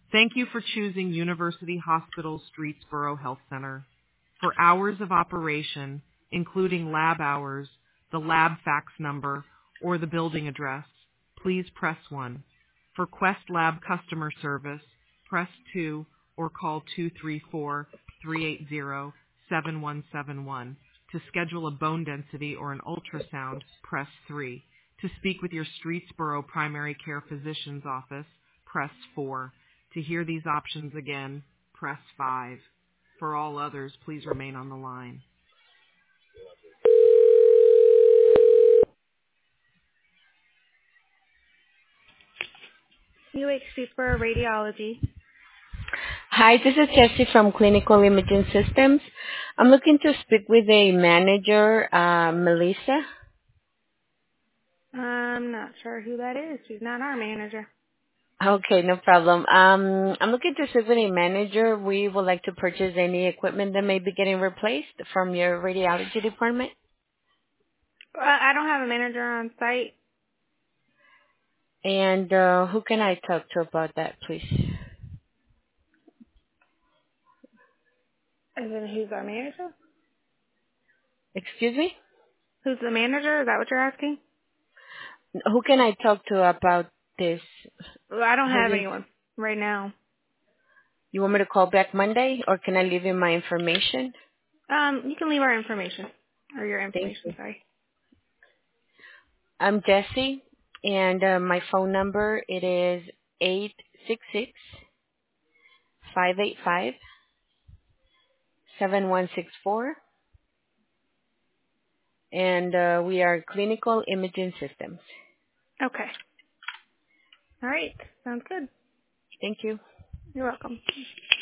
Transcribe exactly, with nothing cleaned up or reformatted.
Thank you for choosing University Hospital Streetsboro Health Center. For hours of operation, including lab hours, the lab fax number, or the building address, please press one. For Quest Lab customer service, press two or call two three four, three eight zero, seven one seven one. To schedule a bone density or an ultrasound, press three. To speak with your Streetsboro primary care physician's office, press four. To hear these options again, press five. For all others, please remain on the line. U H C for Radiology. Hi, this is Jessie from Clinical Imaging Systems. I'm looking to speak with a manager, uh, Melissa. I'm not sure who that is. She's not our manager. Okay, no problem. Um, I'm looking to speak with a manager. We would like to purchase any equipment that may be getting replaced from your radiology department. Uh, I don't have a manager on site. And uh, who can I talk to about that, please? And then who's our manager? Excuse me? Who's the manager? Is that what you're asking? Who can I talk to about this? Well, I don't Who have is? anyone right now. You want me to call back Monday, or can I leave you my information? Um, you can leave our information. Or your Thank information, you. sorry. I'm Jessie, and uh, my phone number it is eight six six five eight five seven one six four, and uh, we are Clinical Imaging Systems. Okay. All right. Sounds good. Thank you. You're welcome.